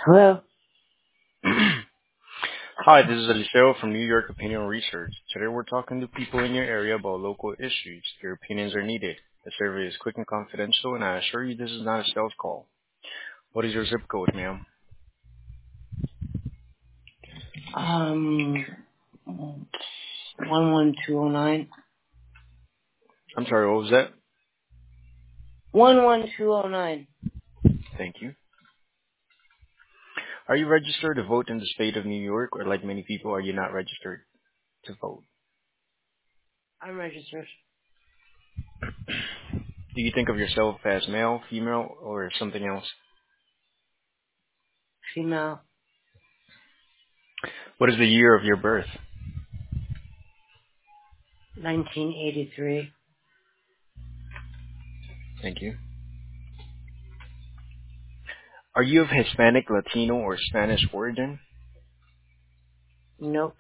Hello. Hi, this is Eliseo from New York Opinion Research. Today we're talking to people in your area about local issues. Your opinions are needed. The survey is quick and confidential, and I assure you this is not a sales call. What is your zip code, ma'am? Um, 11209. I'm sorry, what was that? 11209. Thank you. Are you registered to vote in the state of New York, or like many people, are you not registered to vote? I'm registered. Do you think of yourself as male, female, or something else? Female. What is the year of your birth? 1983. Thank you. Are you of Hispanic, Latino, or Spanish origin? Nope.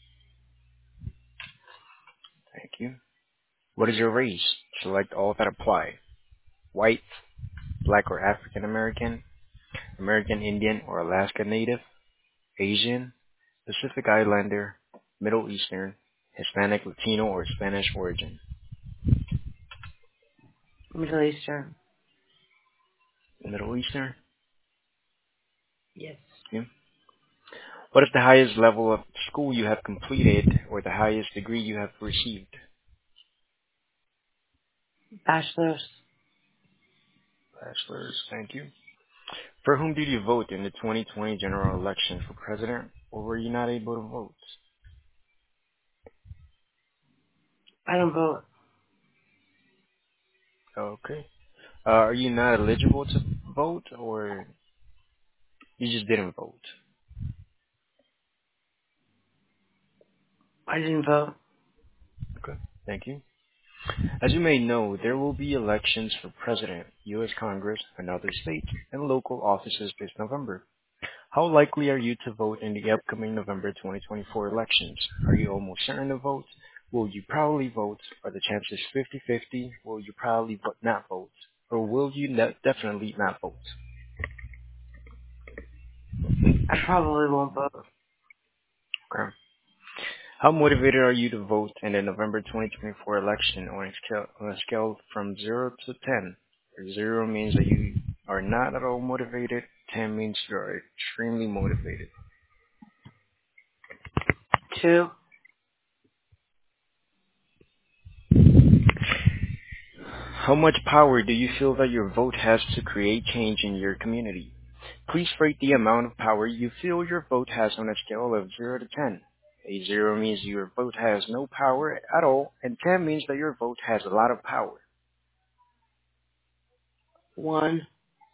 Thank you. What is your race? Select all that apply. White, Black or African American, American Indian or Alaska Native, Asian, Pacific Islander, Middle Eastern, Hispanic, Latino, or Spanish origin. Middle Eastern. Middle Eastern? Yes. Yeah. What is the highest level of school you have completed or the highest degree you have received? Bachelor's. Bachelor's, thank you. For whom did you vote in the 2020 general election for president, or were you not able to vote? I don't vote. Okay. Are you not eligible to vote, or you just didn't vote? I didn't vote. Okay, thank you. As you may know, there will be elections for President, U.S. Congress, and other state and local offices this November. How likely are you to vote in the upcoming November 2024 elections? Are you almost certain to vote? Will you probably vote? Are the chances 50-50? Will you probably not vote? Or will you definitely not vote? I probably won't vote. Okay. How motivated are you to vote in the November 2024 election on a scale from 0 to 10? Where 0 means that you are not at all motivated, 10 means you are extremely motivated. 2. How much power do you feel that your vote has to create change in your community? Please rate the amount of power you feel your vote has on a scale of 0 to 10. A 0 means your vote has no power at all, and 10 means that your vote has a lot of power. 1.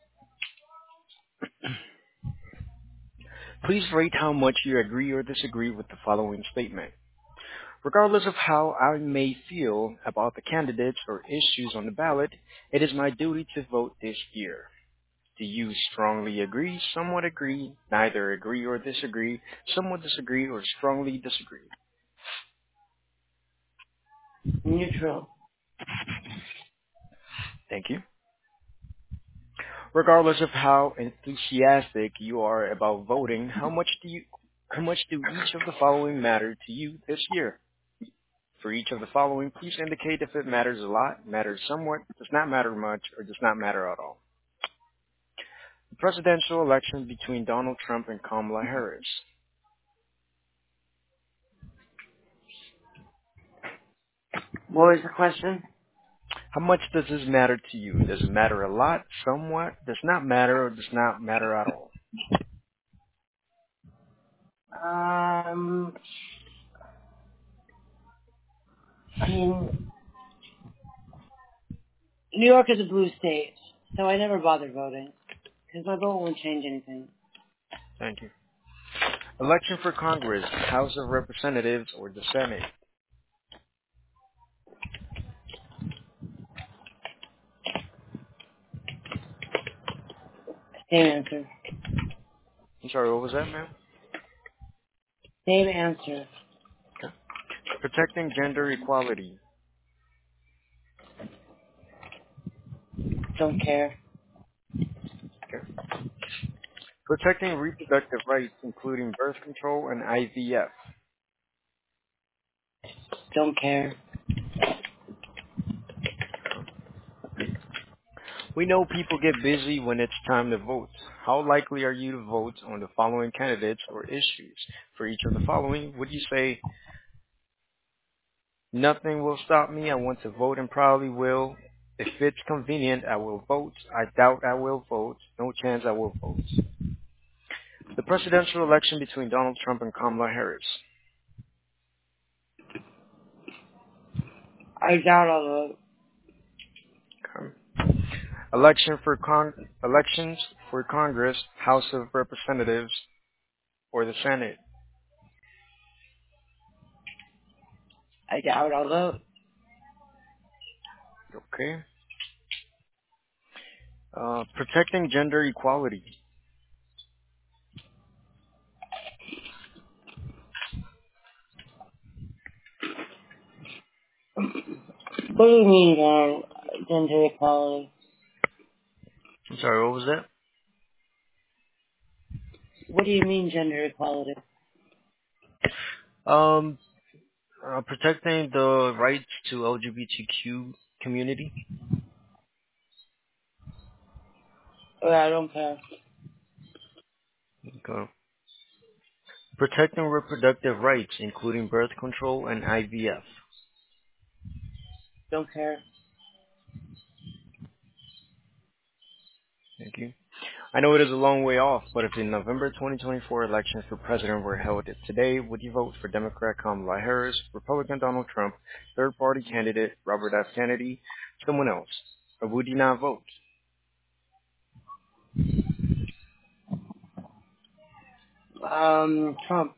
Please rate how much you agree or disagree with the following statement. Regardless of how I may feel about the candidates or issues on the ballot, it is my duty to vote this year. Do you strongly agree, somewhat agree, neither agree or disagree, somewhat disagree, or strongly disagree? Neutral. Thank you. Regardless of how enthusiastic you are about voting, how much do each of the following matter to you this year? For each of the following, please indicate if it matters a lot, matters somewhat, does not matter much, or does not matter at all. The presidential election between Donald Trump and Kamala Harris. What was the question? How much does this matter to you? Does it matter a lot, somewhat, does not matter, or does not matter at all? Um, I mean, New York is a blue state, so I never bother voting, because my vote won't change anything. Thank you. Election for Congress, House of Representatives, or the Senate. Same answer. I'm sorry, what was that, ma'am? Same answer. Okay. Protecting gender equality. Don't care. Okay. Protecting reproductive rights, including birth control and IVF. Don't care. We know people get busy when it's time to vote. How likely are you to vote on the following candidates or issues? For each of the following, would you say, nothing will stop me, I want to vote and probably will. If it's convenient, I will vote. I doubt I will vote. No chance I will vote. The presidential election between Donald Trump and Kamala Harris. I doubt I'll vote. Okay. Elections for Congress, House of Representatives, or the Senate. I doubt I'll vote. Okay. Protecting gender equality. What do you mean, gender equality? I'm sorry, what was that? What do you mean, gender equality? Protecting the rights to LGBTQ community. Oh, I don't care. Okay. Protecting reproductive rights, including birth control and IVF. Don't care. Thank you. I know it is a long way off, but if the November 2024 elections for president were held today, would you vote for Democrat Kamala Harris, Republican Donald Trump, third-party candidate Robert F. Kennedy, someone else? Or would you not vote? Trump.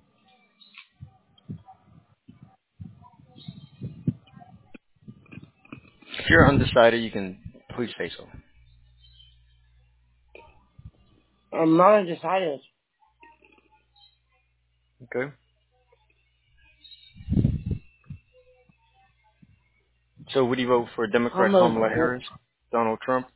If you're undecided, you can please say so. I'm not undecided. Okay. So would you vote for Democrat Kamala Harris, Donald Trump?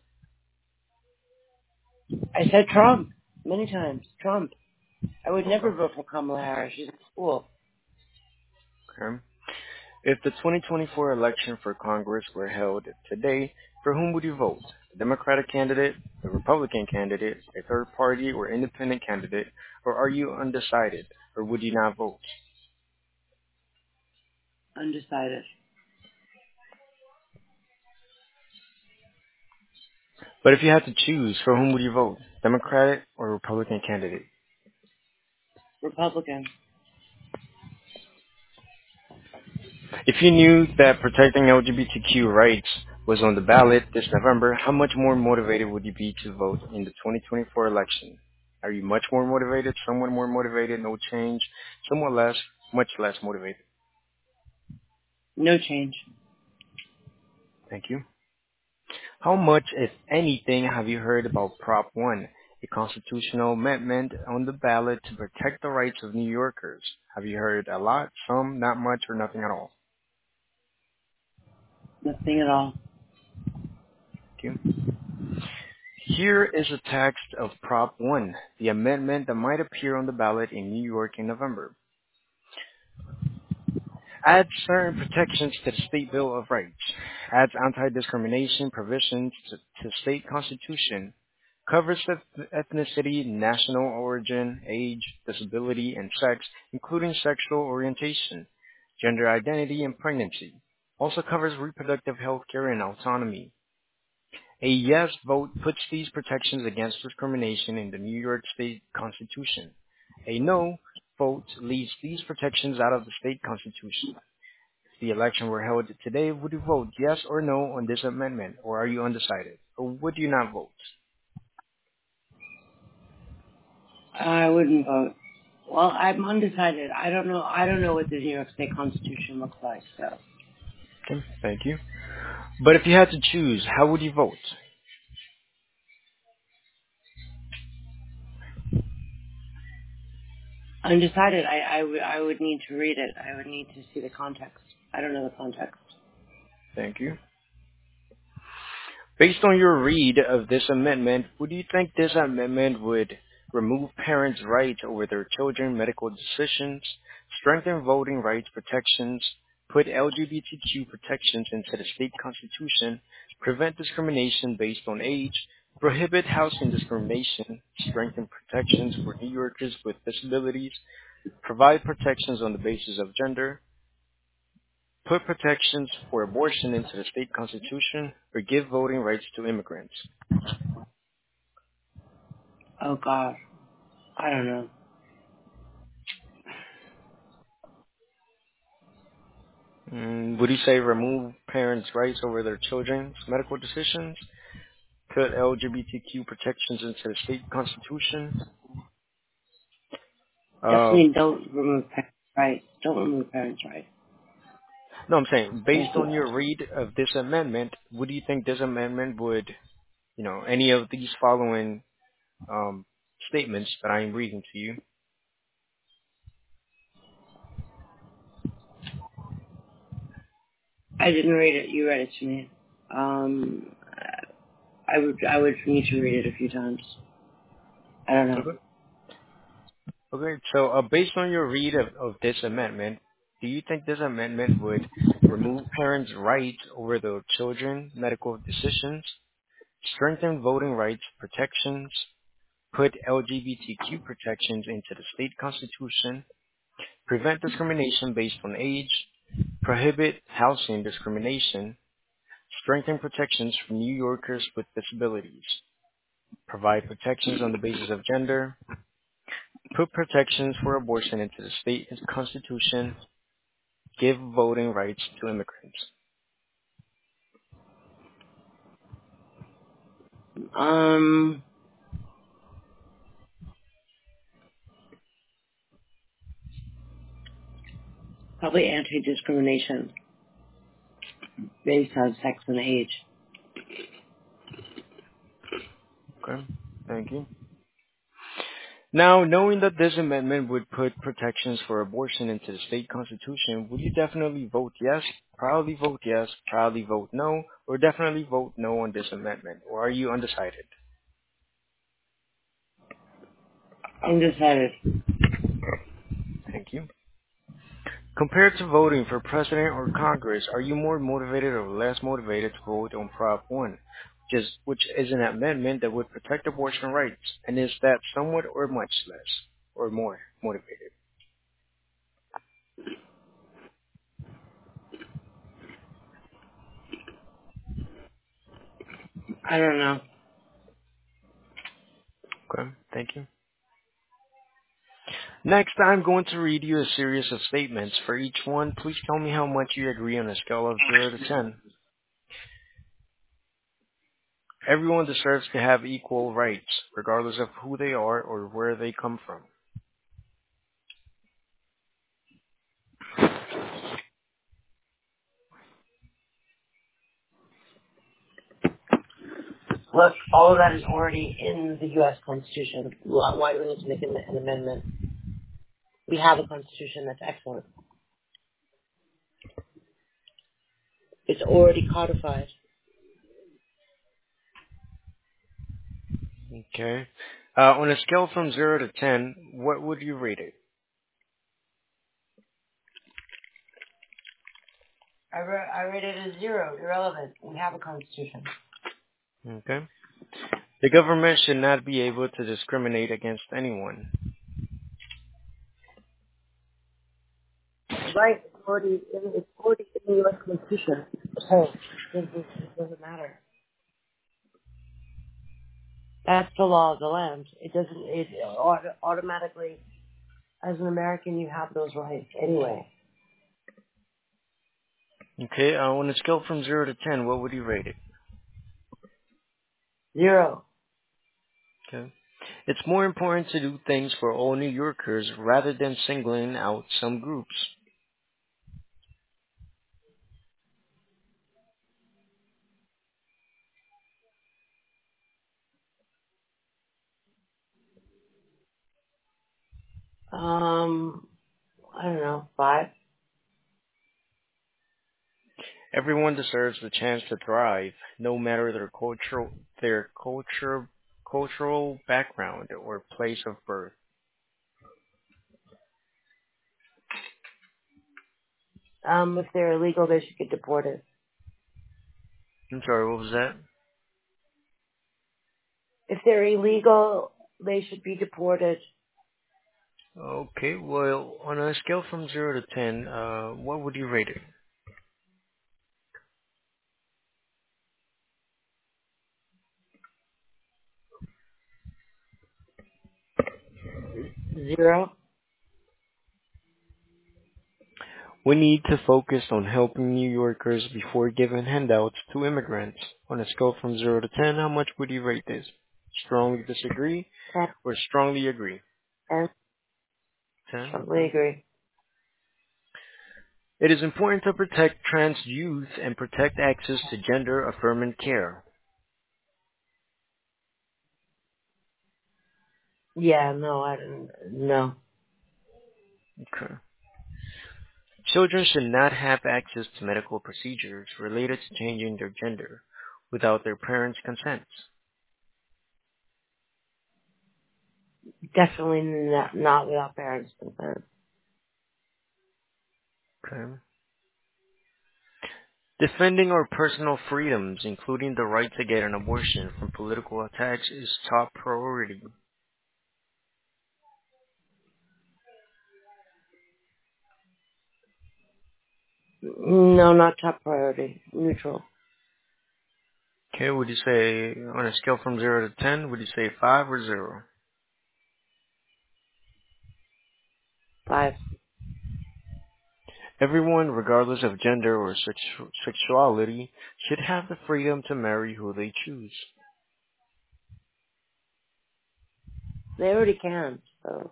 I said Trump many times. Trump. I would never Okay. vote for Kamala Harris. She's a fool. Okay. If the 2024 election for Congress were held today, for whom would you vote? The Democratic candidate, the Republican candidate, a third party or independent candidate, or are you undecided, or would you not vote? Undecided. But if you had to choose, for whom would you vote? Democratic or Republican candidate? Republican. If you knew that protecting LGBTQ rights was on the ballot this November, how much more motivated would you be to vote in the 2024 election? Are you much more motivated, somewhat more motivated, no change, somewhat less, much less motivated? No change. Thank you. How much, if anything, have you heard about Prop 1, a constitutional amendment on the ballot to protect the rights of New Yorkers? Have you heard a lot, some, not much, or nothing at all? Nothing at all. Thank you. Here is a text of Prop 1, the amendment that might appear on the ballot in New York in November. Adds certain protections to the State Bill of Rights. Adds anti-discrimination provisions to state constitution. Covers ethnicity, national origin, age, disability, and sex, including sexual orientation, gender identity, and pregnancy. Also covers reproductive health care and autonomy. A yes vote puts these protections against discrimination in the New York State Constitution. A no vote leaves these protections out of the state constitution. If the election were held today, would you vote yes or no on this amendment, or are you undecided? Or would you not vote? I wouldn't vote. Well, I'm undecided. I don't know. I don't know what the New York State Constitution looks like. So Okay, thank you. But if you had to choose, how would you vote? undecided. I would need to read it. I would need to see the context. I don't know the context. Thank you. Based on your read of this amendment, would you think this amendment would remove parents' rights over their children's medical decisions, strengthen voting rights protections, put LGBTQ protections into the state constitution, prevent discrimination based on age, prohibit housing discrimination, strengthen protections for New Yorkers with disabilities, provide protections on the basis of gender, put protections for abortion into the state constitution, or give voting rights to immigrants. Oh God, I don't know. Would you say remove parents' rights over their children's medical decisions? Put LGBTQ protections into the state constitution? Definitely don't remove parents' rights. Don't remove parents' rights. No, I'm saying, Thank based you. on your read of this amendment, would you think this amendment would, any of these following um, statements that I am reading to you? I didn't read it. You read it to me. I would need to read it a few times. I don't know. Okay. Okay, so based on your read of this amendment, do you think this amendment would remove parents' rights over their children's medical decisions, strengthen voting rights protections, put LGBTQ protections into the state constitution, prevent discrimination based on age, prohibit housing discrimination, strengthen protections for New Yorkers with disabilities, provide protections on the basis of gender, put protections for abortion into the state constitution, give voting rights to immigrants? Probably anti-discrimination based on sex and age. Okay, thank you. Now, knowing that this amendment would put protections for abortion into the state constitution, would you definitely vote yes, proudly vote yes, proudly vote no, or definitely vote no on this amendment? Or are you undecided? Undecided. Thank you. Compared to voting for president or Congress, are you more motivated or less motivated to vote on Prop 1, which is an amendment that would protect abortion rights? And is that somewhat or much less or more motivated? I don't know. Okay, thank you. Next, I'm going to read you a series of statements. For each one, please tell me how much you agree on a scale of 0 to 10. Everyone deserves to have equal rights, regardless of who they are or where they come from. Look, all of that is already in the U.S. Constitution. Why do we need to make an amendment? We have a Constitution that's excellent. It's already codified. Okay. On a scale from 0 to 10, what would you rate it? I rate it as 0, irrelevant. We have a Constitution. Okay. The government should not be able to discriminate against anyone. Right, it's already in the U.S. Constitution. So, it doesn't matter. That's the law of the land. It automatically, as an American, you have those rights anyway. Okay. On a scale from 0 to 10, what would you rate it? 0. Okay. It's more important to do things for all New Yorkers rather than singling out some groups. I don't know, 5. Everyone deserves the chance to thrive, no matter their culture, cultural background, or place of birth. If they're illegal, they should get deported. I'm sorry, what was that? If they're illegal, they should be deported. Okay, well, on a scale from 0 to 10, what would you rate it? Zero. We need to focus on helping New Yorkers before giving handouts to immigrants. On a scale from 0 to 10, how much would you rate this? Strongly disagree 10. or strongly agree? 10. 10, Strongly okay. agree. It is important to protect trans youth and protect access to gender-affirming care. Yeah, no, I don't. No. Okay. Children should not have access to medical procedures related to changing their gender without their parents' consent. Definitely not without parents' consent. Okay. Defending our personal freedoms, including the right to get an abortion from political attacks, is top priority. No, not top priority. Neutral. Okay, would you say, on a scale from 0 to 10, would you say 5 or 0? 5. Everyone, regardless of gender or sexuality, should have the freedom to marry who they choose. They already can, so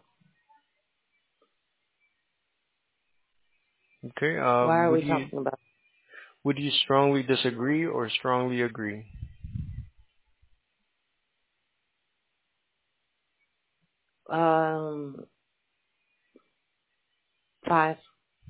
Okay, why are we talking about? would you strongly disagree or strongly agree? Um, 5.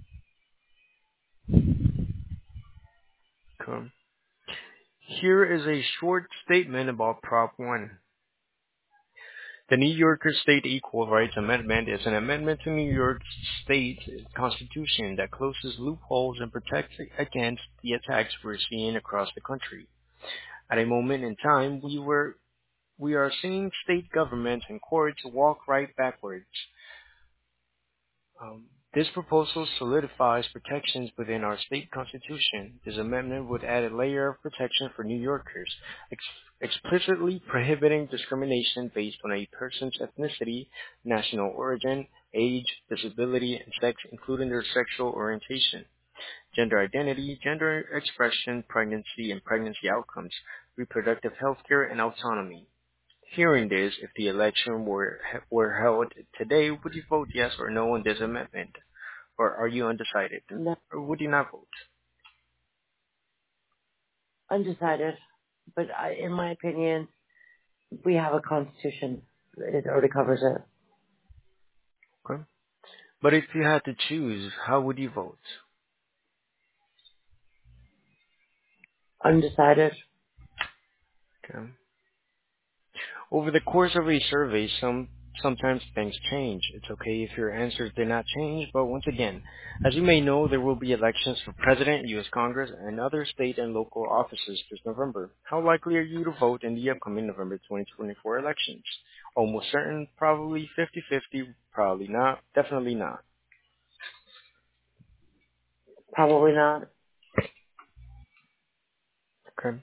Okay. Here is a short statement about Prop 1. The New Yorker State Equal Rights Amendment is an amendment to New York State Constitution that closes loopholes and protects against the attacks we're seeing across the country. At a moment in time, we are seeing state governments and courts walk right backwards. This proposal solidifies protections within our state constitution. This amendment would add a layer of protection for New Yorkers, explicitly prohibiting discrimination based on a person's ethnicity, national origin, age, disability, and sex, including their sexual orientation, gender identity, gender expression, pregnancy and pregnancy outcomes, reproductive health care, and autonomy. Hearing this, if the election were held today, would you vote yes or no on this amendment? Or are you undecided? No, Or would you not vote? undecided. But in my opinion, we have a constitution. It already covers it. Okay. But if you had to choose, how would you vote? Undecided. Okay. Over the course of a survey, sometimes things change. It's okay if your answers did not change, but once again, as you may know, there will be elections for president, U.S. Congress, and other state and local offices this November. How likely are you to vote in the upcoming November 2024 elections? Almost certain, probably 50-50, probably not, definitely not. Probably not. Okay.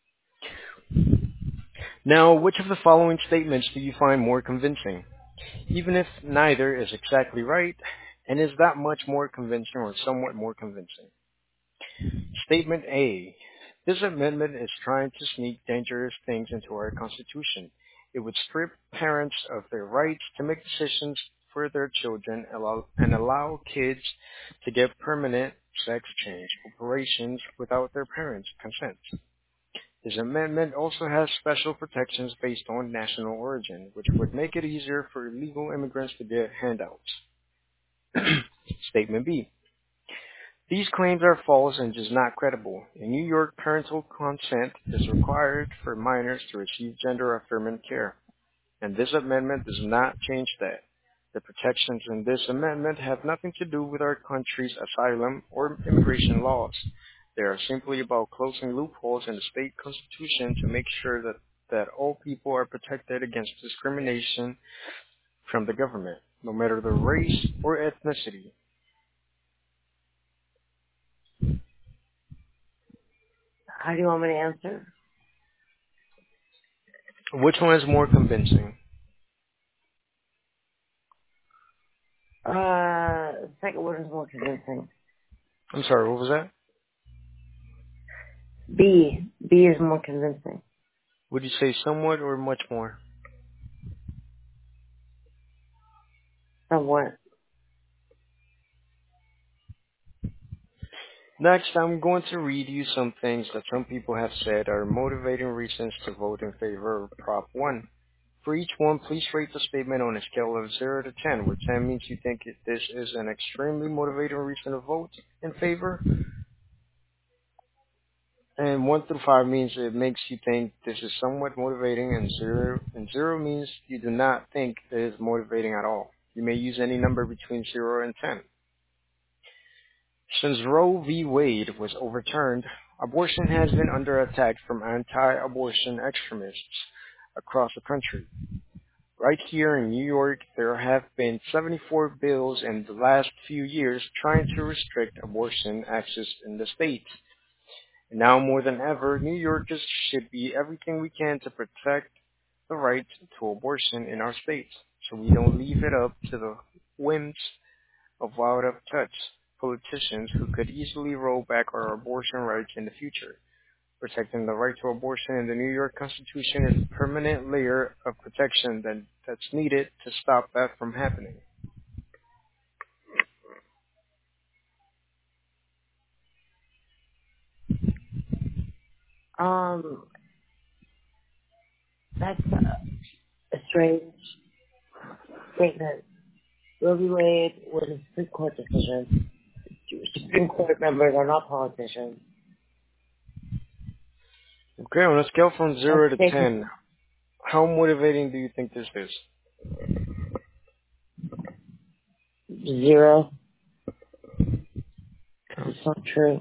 Now, which of the following statements do you find more convincing? Even if neither is exactly right, and is that much more convincing or somewhat more convincing? Statement A. This amendment is trying to sneak dangerous things into our Constitution. It would strip parents of their rights to make decisions for their children and allow kids to get permanent sex change operations without their parents' consent. This amendment also has special protections based on national origin, which would make it easier for illegal immigrants to get handouts. Statement B. These claims are false and just not credible. In New York, parental consent is required for minors to receive gender-affirming care, and this amendment does not change that. The protections in this amendment have nothing to do with our country's asylum or immigration laws. They are simply about closing loopholes in the state constitution to make sure that all people are protected against discrimination from the government, no matter their race or ethnicity. How do you want me to answer? Which one is more convincing? The second one is more convincing. I'm sorry, what was that? B. B is more convincing. Would you say somewhat or much more? Somewhat. Next, I'm going to read you some things that some people have said are motivating reasons to vote in favor of Prop 1. For each one, please rate the statement on a scale of 0 to 10, where 10 means you think this is an extremely motivating reason to vote in favor, and 1 through 5 means it makes you think this is somewhat motivating, and 0 means you do not think it is motivating at all. You may use any number between 0 and 10. Since Roe v. Wade was overturned, abortion has been under attack from anti-abortion extremists across the country. Right here in New York, there have been 74 bills in the last few years trying to restrict abortion access in the state. And now more than ever, New Yorkers should be everything we can to protect the right to abortion in our state, so we don't leave it up to the whims of out-of-touch politicians who could easily roll back our abortion rights in the future. Protecting the right to abortion in the New York Constitution is a permanent layer of protection that's needed to stop that from happening. That's a strange statement. Roe v. Wade was a Supreme Court decision. Supreme Court members are not politicians. Okay, on a scale from 0 to 10, how motivating do you think this is? 0. It's not true.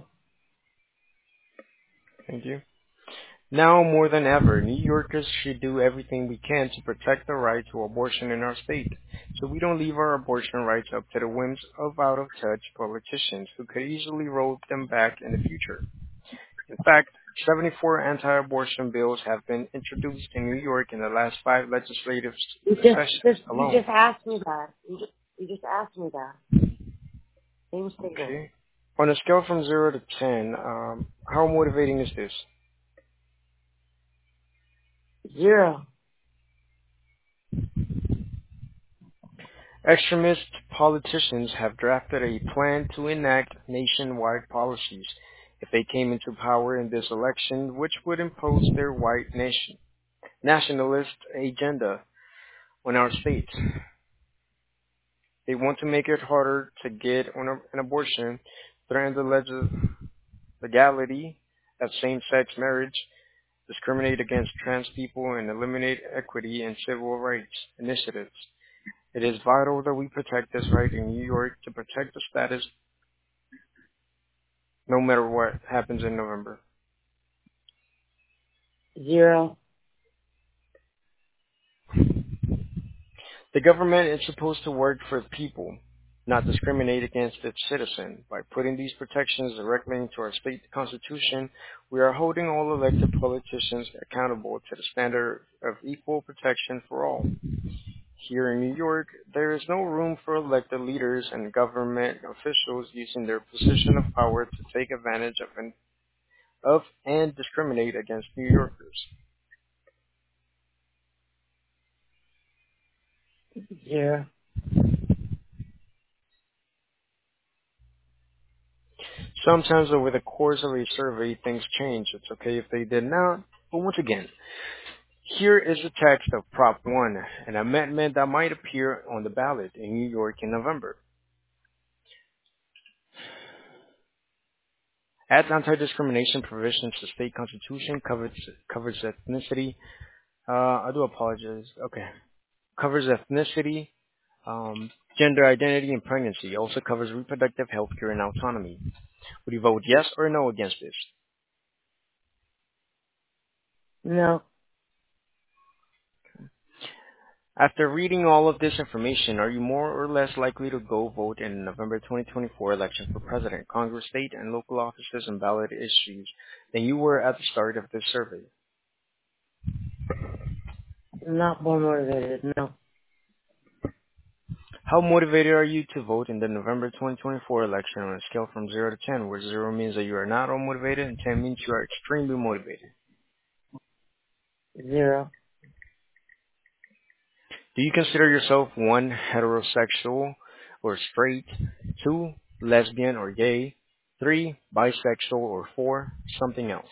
Thank you. Now more than ever, New Yorkers should do everything we can to protect the right to abortion in our state, so we don't leave our abortion rights up to the whims of out-of-touch politicians who could easily roll them back in the future. In fact, 74 anti-abortion bills have been introduced in New York in the last 5 legislative sessions alone. You just asked me that. You just asked me that. Same statement. Okay. On a scale from 0 to 10, how motivating is this? 0. Extremist politicians have drafted a plan to enact nationwide policies if they came into power in this election, which would impose their white nationalist agenda on our state. They want to make it harder to get an abortion, threaten the legality of same-sex marriage, discriminate against trans people, and eliminate equity and civil rights initiatives. It is vital that we protect this right in New York to protect the status no matter what happens in November. 0. The government is supposed to work for the people, not discriminate against its citizens. By putting these protections directly into our state constitution, we are holding all elected politicians accountable to the standard of equal protection for all. Here in New York, there is no room for elected leaders and government officials using their position of power to take advantage of and discriminate against New Yorkers. 0. Sometimes over the course of a survey, things change. It's okay if they did not, but once again, here is the text of Prop 1, an amendment that might appear on the ballot in New York in November. Adds anti-discrimination provisions to state constitution, covers ethnicity. I do apologize. Okay. Covers ethnicity, gender identity, and pregnancy. Also covers reproductive health care and autonomy. Would you vote yes or no against this? No. After reading all of this information, are you more or less likely to go vote in the November 2024 election for president, Congress, state, and local offices and ballot issues than you were at the start of this survey? Not more motivated. No. How motivated are you to vote in the November 2024 election on a scale from 0 to 10, where 0 means that you are not unmotivated and 10 means you are extremely motivated? 0. Do you consider yourself 1, heterosexual or straight, 2, lesbian or gay, 3, bisexual, or 4, something else?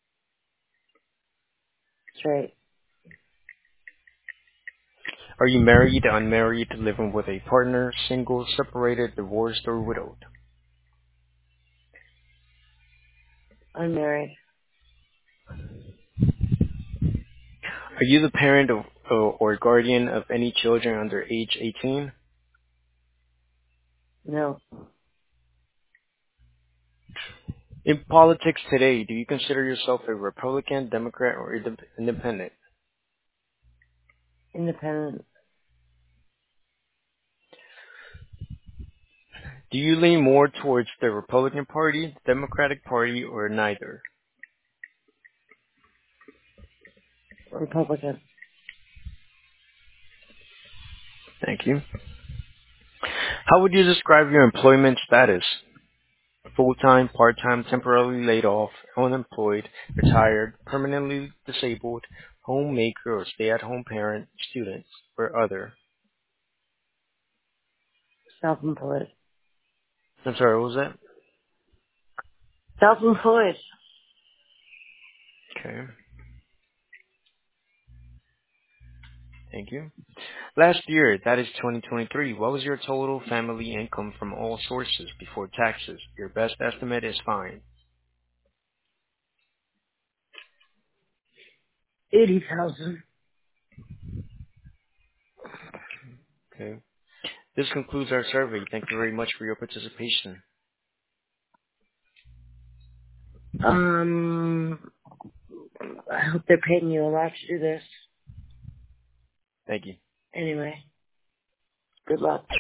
Straight. Are you married, unmarried, living with a partner, single, separated, divorced, or widowed? Unmarried. Are you the parent of or guardian of any children under age 18? No. In politics today, do you consider yourself a Republican, Democrat, or independent? Independent. Do you lean more towards the Republican Party, the Democratic Party, or neither? Republican. Thank you. How would you describe your employment status? Full-time, part-time, temporarily laid off, unemployed, retired, permanently disabled, homemaker or stay-at-home parent, student, or other? Self-employed. I'm sorry, what was that? Self-employed. Okay, thank you. Last year, that is 2023, what was your total family income from all sources before taxes? Your best estimate is fine. 80,000. Okay. This concludes our survey. Thank you very much for your participation. I hope they're paying you a lot to do this. Thank you. Anyway, good luck.